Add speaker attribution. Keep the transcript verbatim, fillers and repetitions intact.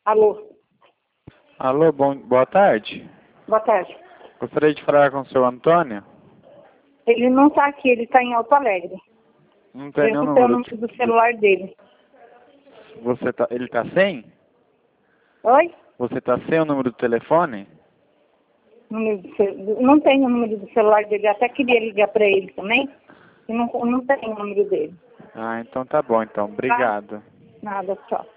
Speaker 1: Alô?
Speaker 2: Alô, bom, boa tarde.
Speaker 1: Boa tarde.
Speaker 2: Gostaria de falar com o seu Antônio.
Speaker 1: Ele não está aqui, ele está em Alto Alegre.
Speaker 2: Não tem
Speaker 1: Eu
Speaker 2: nenhum
Speaker 1: não sei o
Speaker 2: número.
Speaker 1: número do celular dele.
Speaker 2: Você tá, ele tá sem?
Speaker 1: Oi?
Speaker 2: Você tá sem o número do telefone?
Speaker 1: Número do ce- Não tem o número do celular dele. Eu até queria ligar para ele também. E não, não tem o número dele.
Speaker 2: Ah, então tá bom, então. Obrigado.
Speaker 1: Nada, tchau.